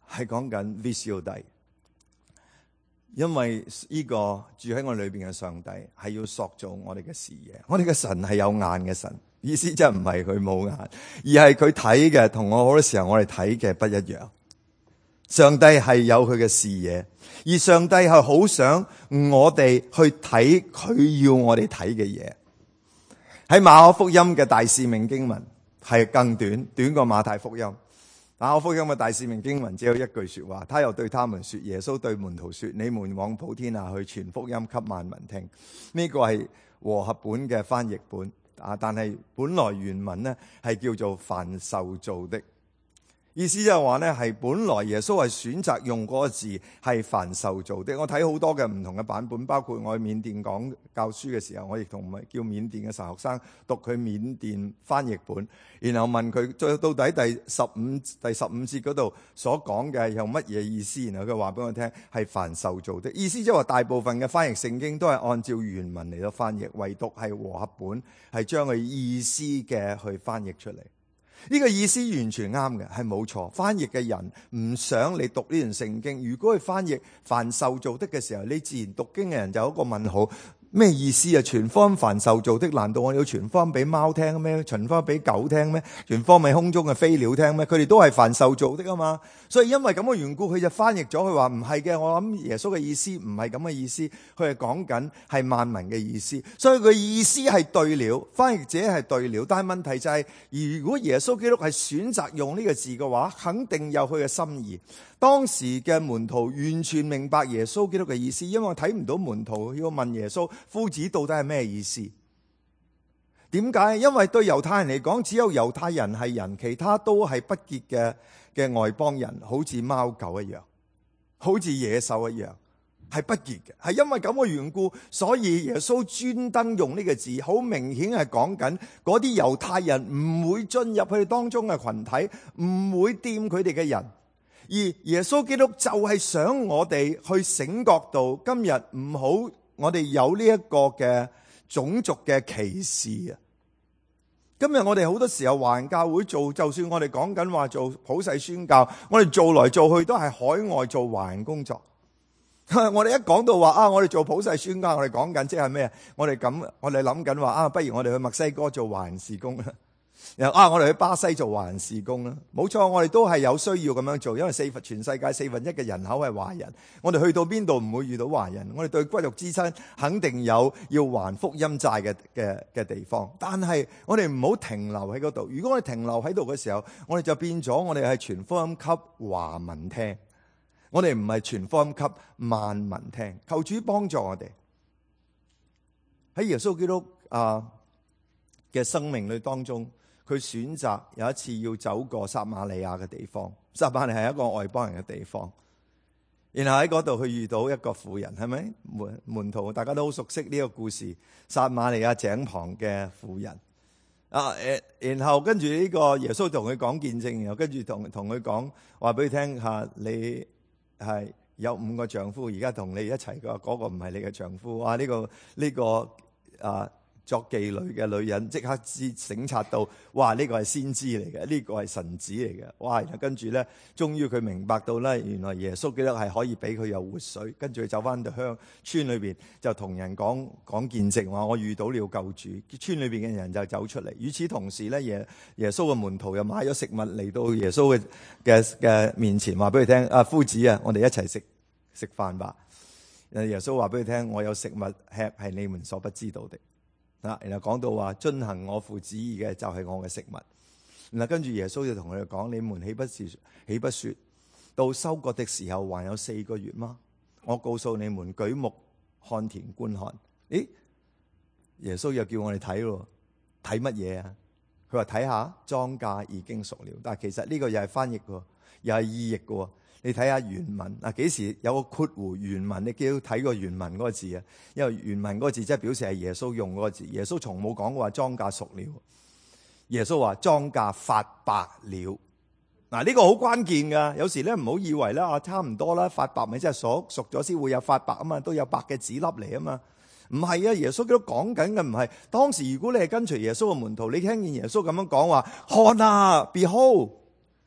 係講緊 visual 底，因為呢個住喺我裏邊嘅上帝係要塑造我哋嘅視野。我哋嘅神係有眼嘅神，意思即係唔係佢冇眼，而係佢睇嘅同我好多時候我哋睇嘅不一樣。上帝係有佢嘅視野，而上帝係好想我哋去睇佢要我哋睇嘅嘢。喺馬可福音嘅大使命經文係更短過馬太福音。馬可福音嘅大使命經文只有一句說話，他又對他們說，耶穌對門徒說，你們往普天下去傳福音給萬民聽。呢個係和合本嘅翻譯本，但係本來原文呢係叫做凡受造的。意思就係話呢，係本來耶穌係選擇用嗰個字係凡受造的。我睇好多嘅唔同嘅版本，包括我去緬甸講教書嘅時候，我亦同叫緬甸嘅神學生讀佢緬甸翻譯本，然後問佢最到底第十五節嗰度所講嘅有乜嘢意思，然後佢話俾我聽係凡受造的。意思即係話大部分嘅翻譯聖經都係按照原文嚟到翻譯，唯獨係和合本係將佢意思嘅去翻譯出嚟。呢個意思完全啱嘅，係冇錯。翻譯嘅人唔想你讀呢段聖經，如果佢翻譯凡受造的嘅時候，你自然讀經嘅人就有一個問號。咩意思啊？傳福音凡受造的，難道我要傳福音俾貓聽咩？傳福音俾狗聽咩？傳福音俾空中嘅飛鳥聽咩？佢哋都係凡受造的啊嘛。所以因為咁嘅緣故，佢就翻譯咗，佢話唔係嘅。我諗耶穌嘅意思唔係咁嘅意思，佢係講緊係萬民嘅意思。所以佢意思係對了，翻譯者係對了。但係問題就係，如果耶穌基督係選擇用呢個字嘅話，肯定有佢嘅心意。當時嘅門徒完全明白耶穌基督嘅意思，因為我睇唔到門徒要問耶穌，夫子到底係咩意思？點解？因為對猶太人嚟講，只有猶太人係人，其他都係不潔嘅外邦人，好似貓狗一樣，好似野獸一樣，係不潔嘅。係因為咁嘅緣故，所以耶穌專登用呢個字，好明顯係講緊嗰啲猶太人唔會進入佢哋當中嘅群體，唔會掂佢哋嘅人。而耶穌基督就係想我哋去醒覺到，今日唔好我哋有呢一個嘅種族嘅歧視啊！今日我哋好多時候華人教會做，就算我哋講緊話做普世宣教，我哋做來做去都係海外做華人工作。我哋一講到話我哋做普世宣教，我哋講緊即係咩？我哋諗緊話不如我哋去墨西哥做華人事工啦。我哋去巴西做華人事工啦，冇錯，我哋都係有需要咁樣做，因為全世界1/4嘅人口係華人，我哋去到邊度唔會遇到華人，我哋對骨肉之親肯定有要還福音債嘅地方，但係我哋唔好停留喺嗰度。如果我哋停留喺度嘅時候，我哋就變咗我哋係傳福音給華民聽，我哋唔係傳福音給萬民聽。求主幫助我哋喺耶穌基督嘅生命裏當中。佢選擇有一次要走過撒瑪利亞嘅地方，撒瑪利亞係一個外邦人嘅地方，然後喺嗰度去遇到一個婦人，係咪？門徒大家都好熟悉呢個故事，撒瑪利亞井旁嘅婦人然後跟住呢個耶穌同佢講見證，然後跟住同佢講話俾佢聽下，你係有5個丈夫，而家同你一齊嘅嗰個唔係你嘅丈夫。哇！呢個作妓女嘅女人即刻醒察到，哇！呢個係先知嚟嘅，呢個係神子嚟嘅，哇！然後跟住咧，終於佢明白到咧，原來耶穌基督係可以俾佢有活水。跟住佢走翻到村裏邊，就同人講見證，話我遇到了救主。村裏邊嘅人就走出嚟。與此同時咧，耶穌嘅門徒又買咗食物嚟到耶穌嘅面前，話俾佢聽：夫子啊，我哋一齊食飯吧。耶穌話俾佢聽：我有食物吃，係你們所不知道的。然後講到話遵行我父旨意嘅就係我嘅食物。然後跟住耶穌就同佢哋講：你們豈不說到收割的時候還有4個月嗎？我告訴你們，舉目看田觀看。咦？耶穌又叫我哋睇咯，睇乜嘢啊？佢話睇下莊稼已經熟了。但係其實呢個又係翻譯嘅，又係意譯嘅。你睇下原文幾時有個括弧原文？你記得睇個原文嗰個字啊，因為原文嗰個字即係表示係耶穌用嗰個字。耶穌從冇講過話莊稼熟了，耶穌話莊稼發白了。呢個好關鍵噶。有時咧唔好以為咧差唔多啦，發白咪即係熟咗先會有發白啊嘛，都有白嘅籽粒嚟啊嘛。唔係啊，耶穌基督講緊嘅唔係當時。如果你係跟隨耶穌嘅門徒，你聽見耶穌咁樣講話，看啊 ，behold。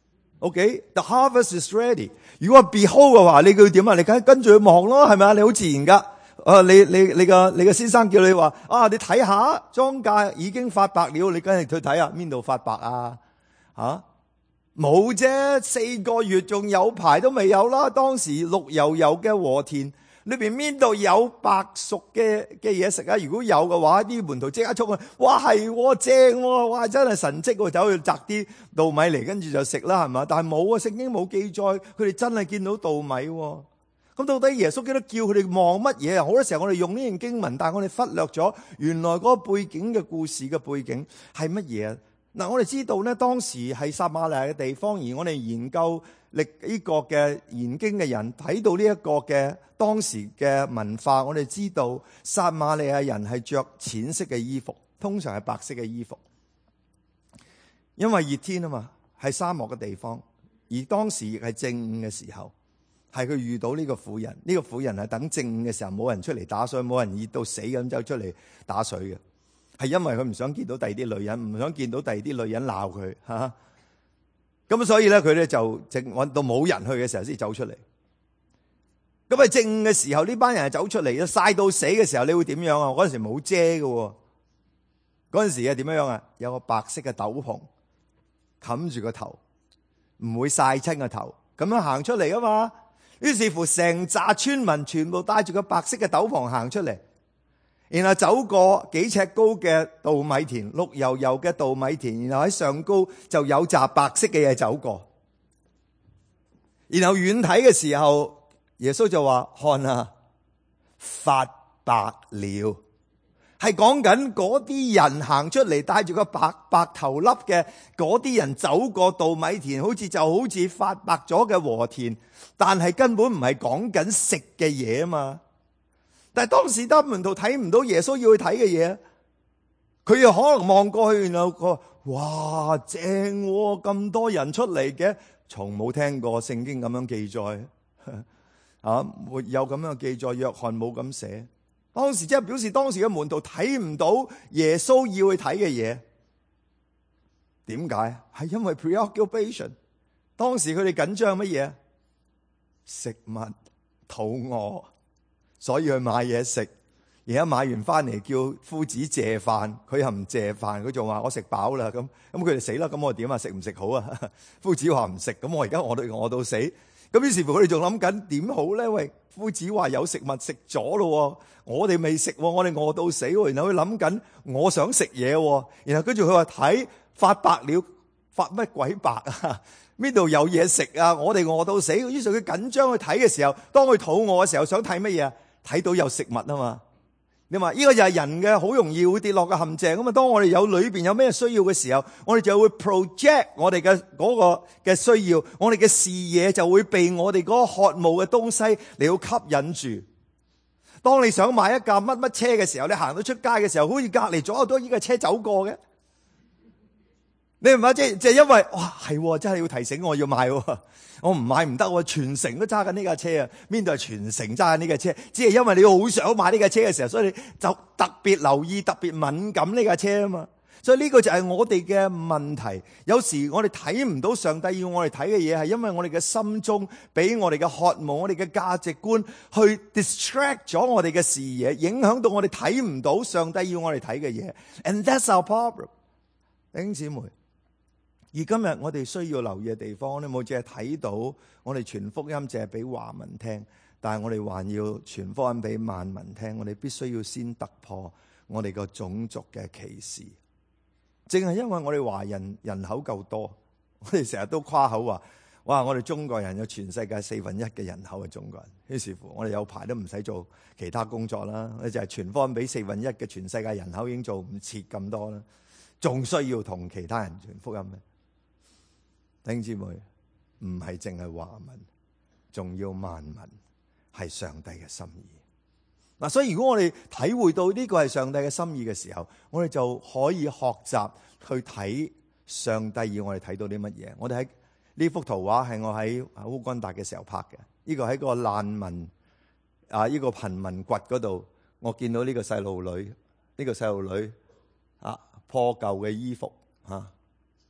OK，the harvest is ready。如果 behold 嘅話，你叫點啊？你梗係跟住去望咯，係咪啊？你好自然噶。你個先生叫你話啊，你睇下莊稼已經發白了，你梗係去睇下邊度發白啊？冇啫，4個月仲有排都未有啦。當時綠油油嘅禾田裏邊邊度有白熟嘅嘢食啊？如果有嘅話，啲門徒即刻衝去，哇係正喎，哇真係神蹟喎，走去摘啲稻米嚟，跟住就食啦，係嘛？但係冇啊，聖經冇記載佢哋真係見到稻米喎。咁到底耶穌基督叫佢哋望乜嘢啊？好多時候我哋用呢段經文，但係我哋忽略咗原來嗰個背景嘅故事嘅背景係乜嘢啊？嗱，我哋知道咧，當時係撒瑪利亞嘅地方，而我哋研究呢個嘅研經嘅人睇到呢一個嘅當時嘅文化，我哋知道撒瑪利亞人係着淺色嘅衣服，通常係白色嘅衣服，因為熱天啊嘛，係沙漠嘅地方，而當時亦係正午嘅時候，係佢遇到呢個婦人，呢個婦人係等正午嘅時候冇人出嚟打水，冇人熱到死咁走出嚟打水嘅。係因為佢唔想見到第二啲女人，唔想見到第二啲女人鬧佢吓，咁所以咧佢咧就正搵到冇人去嘅時候先走出嚟。咁啊正午嘅時候呢班人係走出嚟，曬到死嘅時候你會點樣啊？嗰陣時冇遮嘅，嗰陣時係點樣啊？有個白色嘅斗篷冚住個頭，唔會曬親個頭，咁樣行出嚟啊嘛。於是乎成紮村民全部帶住個白色嘅斗篷行出嚟。然後走過幾尺高嘅稻米田，綠油油嘅稻米田，然後喺上高就有紮白色嘅嘢走過。然後遠睇嘅時候，耶穌就話：看啊，發白了。係講緊嗰啲人行出嚟，帶住個白頭笠嘅嗰啲人走過稻米田，好似發白咗嘅禾田，但係根本唔係講緊食嘅嘢啊嘛。但係當時啲門徒睇唔到耶穌要去睇嘅嘢，佢又可能望過去，然後個哇正喎，咁多人出嚟嘅，從冇聽過聖經咁樣記載啊，沒有咁樣記載，約翰冇咁寫。當時即係表示當時嘅門徒睇唔到耶穌要去睇嘅嘢，點解？係因為 preoccupation， 當時佢哋緊張乜嘢？食物，肚餓。所以去買嘢食，而家買完翻嚟叫夫子謝飯，佢又唔謝飯，佢仲話我食飽啦。咁佢哋死啦，咁我點啊？食唔食好啊？夫子話唔食，咁我而家餓到死。咁於是乎佢哋仲諗緊點好咧？喂，夫子話有食物食咗咯，我哋未食，我哋餓到死。然後佢諗緊我想食嘢，然後跟住佢話睇發白了，發乜鬼白啊？邊度有嘢食啊？我哋餓到死。於是佢緊張去睇嘅時候，當佢肚餓嘅時候，想睇乜嘢啊？睇到有食物啊嘛，你話呢個就係人嘅好容易會跌落嘅陷阱咁啊！當我哋有裏邊有咩需要嘅時候，我哋就會 project 我哋嘅嗰個嘅需要，我哋嘅視野就會被我哋嗰個渴慕嘅東西嚟到吸引住。當你想買一架乜乜車嘅時候，你行到出街嘅時候，好似隔籬左右都呢個車走過嘅，你明嘛？即係因為哇係真係要提醒我要買。我唔買唔得，全城都揸緊呢架車啊！邊度係全城揸緊呢架車？只係因為你好想買呢架車嘅時候，所以你就特別留意、特別敏感呢架車啊嘛。所以呢個就係我哋嘅問題。有時我哋睇唔到上帝要我哋睇嘅嘢，係因為我哋嘅心中俾我哋嘅渴望、我哋嘅價值觀去 distract 咗我哋嘅視野，影響到我哋睇唔到上帝要我哋睇嘅嘢。And that's our problem， 弟兄姊妹。而今日我哋需要留意嘅地方，我哋冇淨係睇到我哋傳福音淨係俾華文聽，但係我哋還要傳福音俾萬民聽。我哋必須要先突破我哋個種族嘅歧視。正係因為我哋華人人口夠多，我哋成日都誇口話：哇！我哋中國人有全世界1/4嘅人口係中國人。於是乎，我哋有排都唔使做其他工作啦，我哋就係傳福音俾1/4嘅全世界人口已經做唔切咁多啦，仲需要同其他人傳福音咩？弟兄姊妹，唔係淨係華文，仲要萬民，係上帝嘅心意。嗱，所以如果我哋體會到呢個係上帝嘅心意嘅時候，我哋就可以學習去睇上帝要我哋睇到啲乜嘢。我哋喺呢幅圖畫係我喺烏干達嘅時候拍嘅，呢個喺個難民呢個貧民窟嗰度，我見到呢個細路女，破舊嘅衣服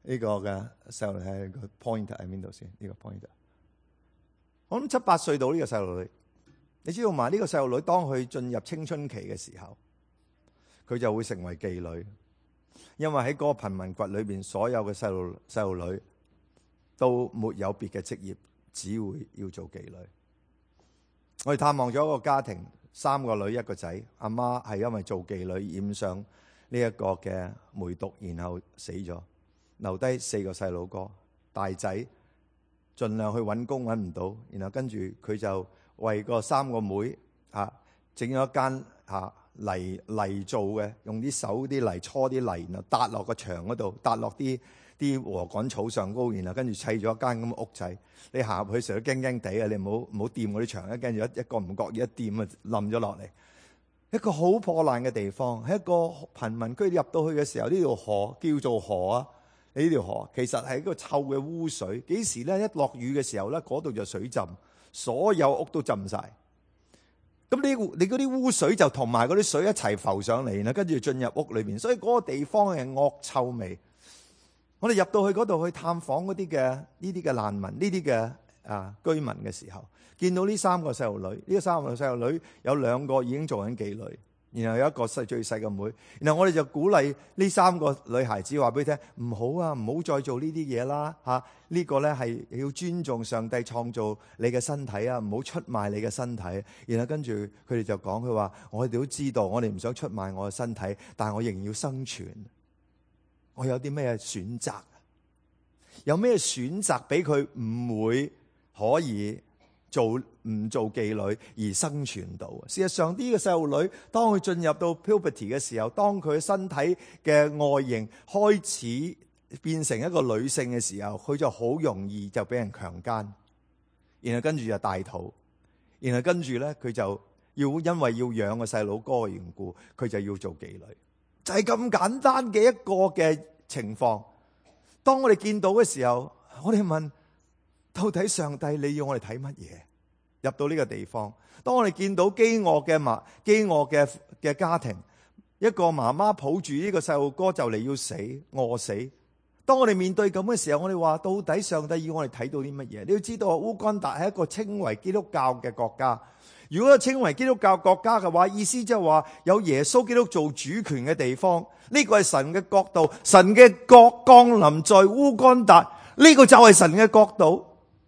呢個嘅細路女係個 point 喺邊度先？呢個 point， 我諗7、8歲到呢個細路女，你知道嘛？呢個細路女當佢進入青春期嘅時候，佢就會成為妓女，因為喺嗰個貧民窟裏邊，所有嘅細路女都沒有別嘅職業，只會要做妓女。我哋探望咗一個家庭，3個女1個仔，阿媽係因為做妓女染上呢一個嘅梅毒，然後死咗，留低4個細佬哥，大仔盡量去揾工揾唔到，然後跟住佢就為個3個妹整咗一間泥做嘅，用啲手啲泥搓啲泥，然後搭落個牆嗰度，搭落啲禾稈草上高，然後跟住砌咗一間咁嘅屋仔。你行入去時都驚驚地啊！你唔好掂嗰啲牆，跟住一個唔覺意一掂啊，冧咗落嚟。一個好破爛嘅地方，喺一個貧民區入到去嘅時候，呢條河叫做河啊！呢條河其實係一個臭嘅污水。幾時咧？一落雨嘅時候咧，嗰度就水浸，所有屋都浸晒。咁你嗰啲污水就同埋嗰啲水一齊浮上嚟啦，跟住進入屋裏邊，所以嗰個地方係惡臭味。我哋入到去嗰度去探訪嗰啲嘅呢啲嘅難民，呢啲嘅居民嘅時候，見到呢3個細路女，呢3個細路女有2個已經做緊妓女，然後有一個最細嘅妹，然後我哋就鼓勵呢3個女孩子話俾佢聽，唔好啊，唔好再做呢啲嘢啦嚇！呢個咧係要尊重上帝創造你嘅身體啊，唔好出賣你嘅身體。然後跟住佢哋就講，佢話我哋都知道，我哋唔想出賣我嘅身體，但係我仍然要生存。我有啲咩選擇？有咩選擇俾佢唔會可以唔做妓女而生存到？事實上，呢個細路女當佢進入到 puberty 嘅時候，當佢身體嘅外形開始變成一個女性嘅時候，佢就好容易就俾人強姦，然後跟住就大肚，然後跟住咧佢就因為要養個細佬哥嘅緣故，佢就要做妓女。就係咁簡單嘅一個嘅情況。當我哋見到嘅時候，我哋問，到底上帝你要我哋睇乜嘢？入到呢個地方，當我哋見到飢餓嘅家庭，一個媽媽抱住呢個細路哥就嚟要死，餓死。當我哋面對咁嘅時候，我哋話，到底上帝要我哋睇到啲乜嘢？你要知道，烏干達係一個稱為基督教嘅國家。如果稱為基督教國家嘅話，意思即係話有耶穌基督做主權嘅地方，呢個係神嘅國度，神嘅國降臨在烏干達，呢個就係神嘅國度。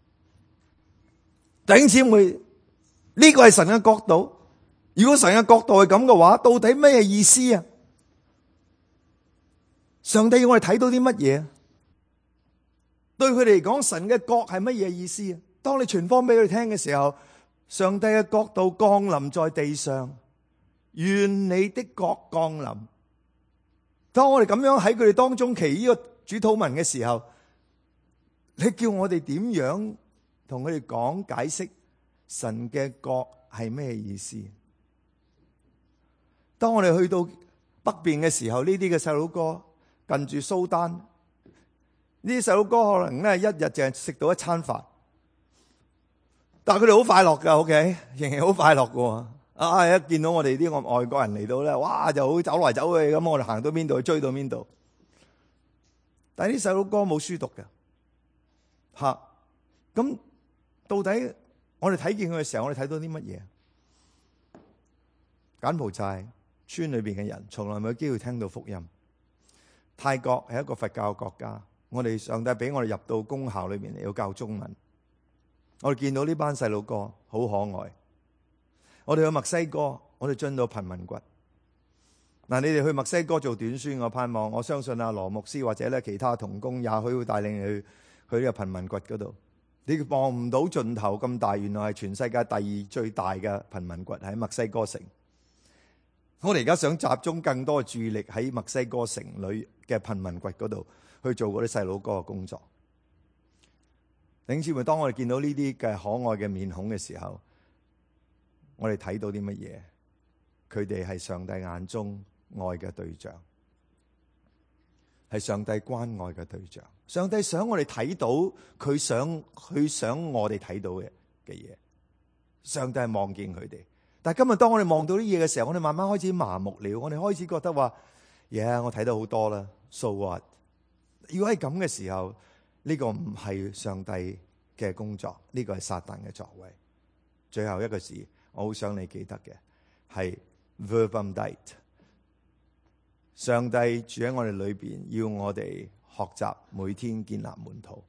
弟兄姊妹，呢個係神嘅國度。如果神嘅國度係咁嘅話，到底咩意思啊？上帝要我哋睇到啲乜嘢？對佢哋嚟講，神嘅國係乜嘢意思啊？當你傳福音俾佢哋聽嘅時候，上帝嘅國度降臨在地上，願你的國降臨。當我哋咁樣喺佢哋當中祈呢個主禱文嘅時候，你叫我哋點樣同佢哋講解釋神嘅國係咩意思？當我哋去到北邊嘅時候，呢啲嘅細佬哥近住蘇丹，呢啲細佬哥可能咧一日淨係食到一餐飯。但係佢哋好快樂噶 ，OK， 仍然好快樂噶。一見到我哋啲外國人嚟到咧，哇，就好走來走去咁，我哋行到邊度追到邊度。但係啲細佬哥冇書讀嘅，咁到底我哋睇見佢嘅時候，我哋睇到啲乜嘢？柬埔寨村裏邊嘅人從來冇機會聽到福音。泰國係一個佛教嘅國家，我哋上帝俾我哋入到公校裏邊嚟要教中文。我哋見到呢班細路哥好可愛。我哋去墨西哥，我哋進到貧民窟。嗱，你哋去墨西哥做短宣，我盼望，我相信阿羅牧師或者咧其他同工，也許會帶領你去呢個貧民窟嗰度。你望唔到盡頭咁大，原來係全世界第2最大嘅貧民窟喺墨西哥城。我哋而家想集中更多嘅注意力喺墨西哥城裏嘅貧民窟嗰度去做嗰啲細佬哥嘅工作。弟兄姊妹，當我哋見到呢啲嘅可愛嘅面孔嘅時候，我哋睇到啲乜嘢？佢哋係上帝眼中愛嘅對象，係上帝關愛嘅對象。上帝想我哋睇到佢想我哋睇到嘅嘢。上帝係望見佢哋，但係今日當我哋望到啲嘢嘅時候，我哋慢慢開始麻木了。我哋開始覺得話：我睇到好多啦，so what？ 如果係咁嘅時候，呢個唔係上帝嘅工作，呢個係撒旦嘅作為。最後一個字，我好想你記得嘅係 verbum dite。上帝住喺我哋裏邊，要我哋學習每天建立門徒。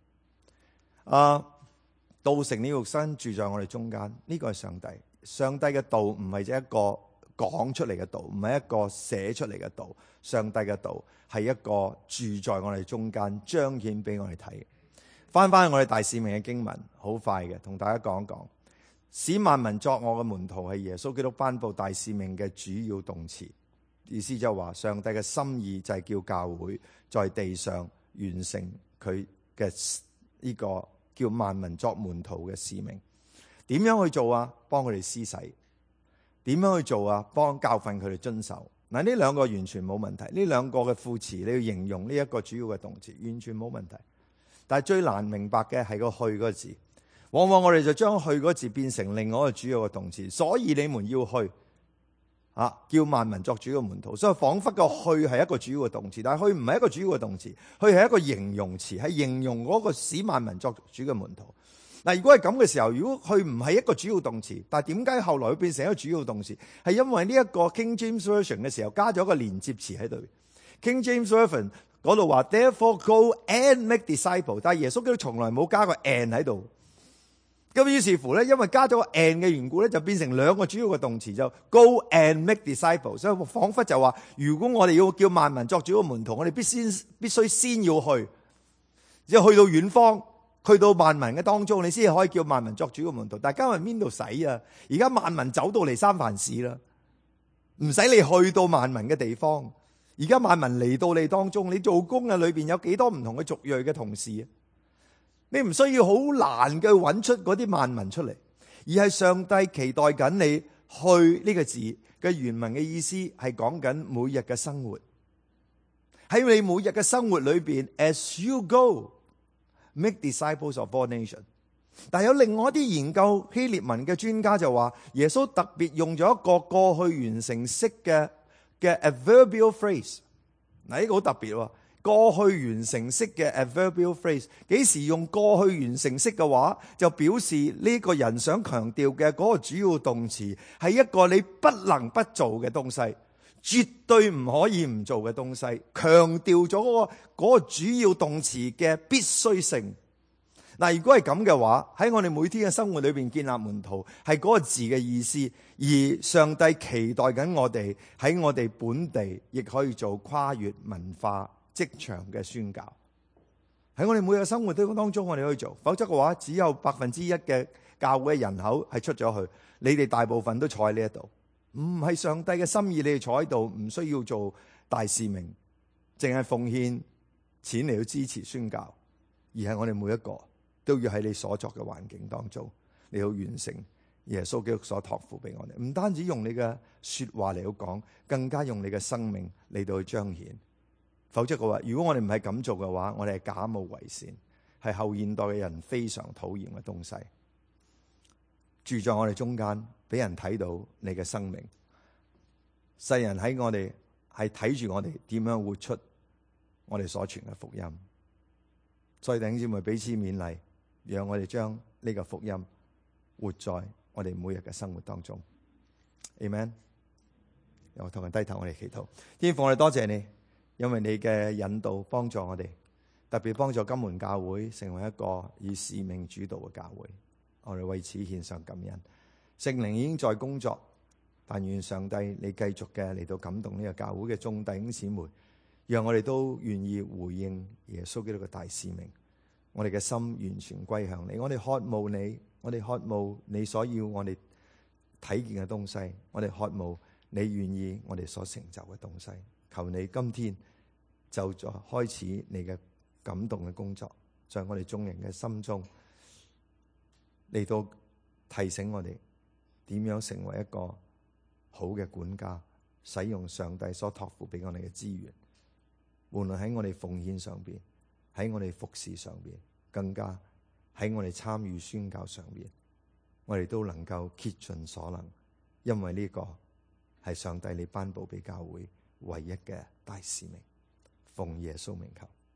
道成了肉身住在我哋中間，呢個係上帝。上帝嘅道唔係一個講出嚟嘅道，唔係一個寫出嚟嘅道。上帝嘅道係一個住在我哋中間，彰顯俾我哋睇。翻翻我哋大使命嘅經文，好快嘅，同大家講一講。使萬民作我嘅門徒係耶穌基督頒布大使命嘅主要動詞。意思就係話，上帝嘅心意就係叫教會在地上完成佢嘅呢個叫萬民作門徒嘅使命。點樣去做啊？幫佢哋施洗。點樣去做啊？幫教訓佢哋遵守。嗱，呢兩個完全冇問題。呢兩個嘅副詞你要形容呢一個主要嘅動詞，完全冇問題。但係最難明白嘅係個去嗰個字。往往我哋就將去嗰個字變成另外一個主要嘅動詞。所以你們要去。叫萬民作主嘅門徒，所以仿佛個去係一個主要嘅動詞，但係去唔係一個主要嘅動詞，去係一個形容詞，係形容嗰個使萬民作主嘅門徒。嗱，如果係咁嘅時候，如果去唔係一個主要動詞，但係點解後來會變成一個主要動詞？係因為呢一個 King James Version 嘅時候加咗個連接詞喺度。King James Version 嗰度話 Therefore go and make disciples， 但係耶穌基督從來冇加個 and 喺度。咁於是乎咧，因為加咗個 and 嘅緣故咧，就變成兩個主要嘅動詞，就 go and make disciples。所以彷彿就話，如果我哋要叫萬民作主嘅門徒，我哋必須先要去，即係去到遠方，去到萬民嘅當中，你先可以叫萬民作主嘅門徒。但係今日邊度使啊？而家萬民走到嚟三藩市啦，唔使你去到萬民嘅地方。而家萬民嚟到你當中，你做工嘅裏邊有幾多唔同嘅族裔嘅同事啊？你唔需要好難嘅揾出嗰啲萬民出嚟，而係上帝期待緊你去呢個字嘅原文嘅意思係講緊每日嘅生活。喺你每日嘅生活裏邊 ，as you go make disciples of all nations。但係有另外一啲研究希臘文嘅專家就話，耶穌特別用咗一個過去完成式嘅 adverbial phrase。嗱，呢個好特別喎。過去完成式嘅 adverbial phrase， 幾時用過去完成式嘅話，就表示呢個人想強調嘅嗰個主要動詞係一個你不能不做嘅東西，絕對唔可以唔做嘅東西，強調咗嗰個主要動詞嘅必須性。嗱，如果係咁嘅話，喺我哋每天嘅生活裏邊建立門徒係嗰個字嘅意思，而上帝期待緊我哋喺我哋本地亦可以做跨越文化職場嘅宣教。喺我哋每日生活當中我哋可以做，否則嘅話只有1%嘅教會嘅人口係出咗去，你哋大部分都坐喺呢一度，唔係上帝嘅心意。你哋坐喺度唔需要做大使命，淨係奉獻錢嚟到支持宣教，而係我哋每一個都要喺你所作嘅環境當中，你要完成耶穌基督所託付俾我哋。唔單止用你嘅說話嚟到講，更加用你嘅生命嚟到去彰顯。否則嘅話，如果我哋唔係咁做嘅話，我哋係假冒為善，係後現代嘅人非常討厭嘅東西。住在我哋中間，俾人睇到你嘅生命。世人喺我哋係睇住我哋點樣活出我哋所傳嘅福音。所以弟兄姊妹彼此勉勵，讓我哋將呢個福音活在我哋每日嘅生活當中。Amen。我同人低頭，我哋祈禱。天父，我哋多謝你。因為你嘅引導幫助我哋，特別幫助金門教會成為一個以使命主導嘅教會，我哋為此獻上感恩。聖靈已經在工作，但願上帝你繼續嘅嚟到感動呢個教會嘅眾弟兄姊妹，讓我哋都願意回應耶穌基督嘅大使命。我哋嘅心完全歸向你，我哋渴慕你，我哋渴慕你所要我哋睇見嘅東西，我哋渴慕你願意我哋所成就嘅東西。求你今天就在開始你嘅感動嘅工作，在我哋眾人嘅心中嚟到提醒我哋點樣成為一個好嘅管家，使用上帝所託付俾我哋嘅資源，無論喺我哋奉獻上邊，喺我哋服侍上邊，更加喺我哋參與宣教上邊，我哋都能夠竭盡所能，因為呢個係上帝你頒布俾教會唯一嘅大使命。奉耶穌名求。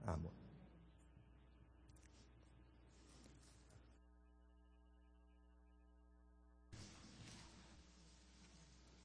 阿門。